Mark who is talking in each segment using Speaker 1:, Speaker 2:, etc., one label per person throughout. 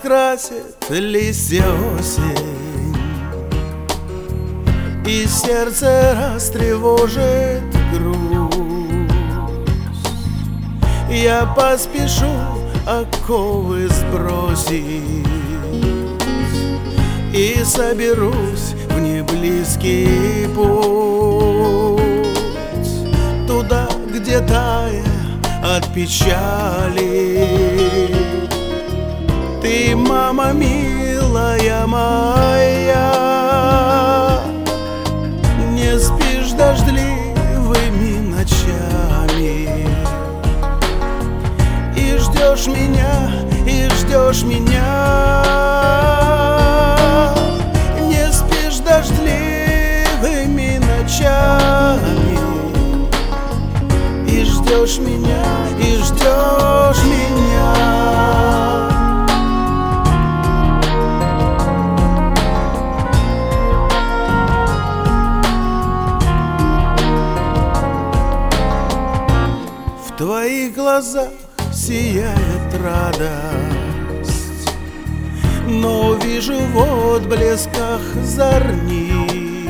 Speaker 1: раскрасит листья осень, и сердце растревожит грусть. Я поспешу оковы сбросить и соберусь в неблизкий путь, туда, где тая от печали ты, мама милая моя. Не спишь дождливыми ночами и ждешь меня, и ждешь меня. Не спишь дождливыми ночами и ждешь меня, и ждешь меня. В твоих глазах сияет радость, но вижу в отблесках зорниц,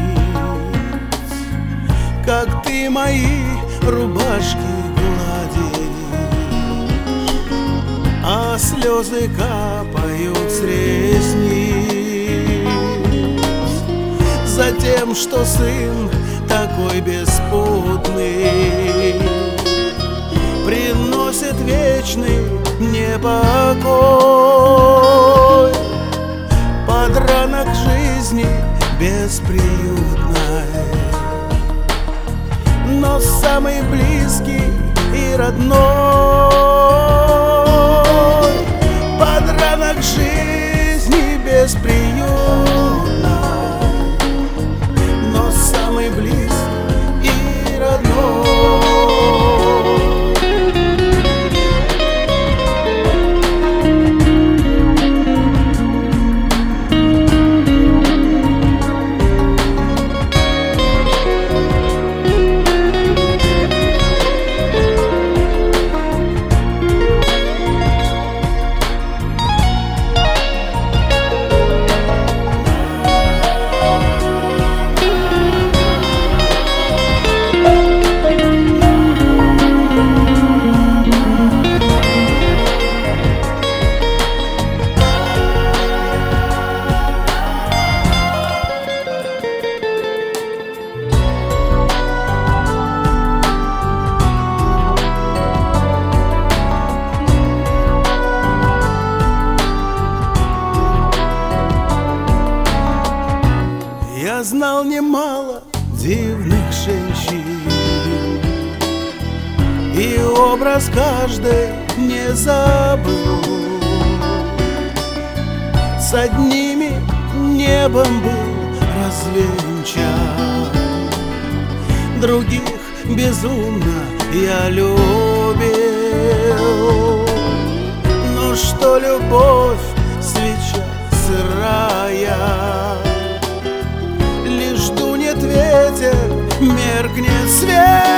Speaker 1: как ты мои рубашки гладишь, а слезы капают с ресниц. За тем, что сын такой беспутный приносит вечный непокой подранок жизни бесприютной. Но самый близкий и родной подранок жизни бесприютной, но самый близкий и родной. Я знал немало дивных женщин, и образ каждой не забыл. С одними небом был развенчан, других безумно я любил. Но что любовь, свеча сырая, лишь дунет ветер, меркнет свет.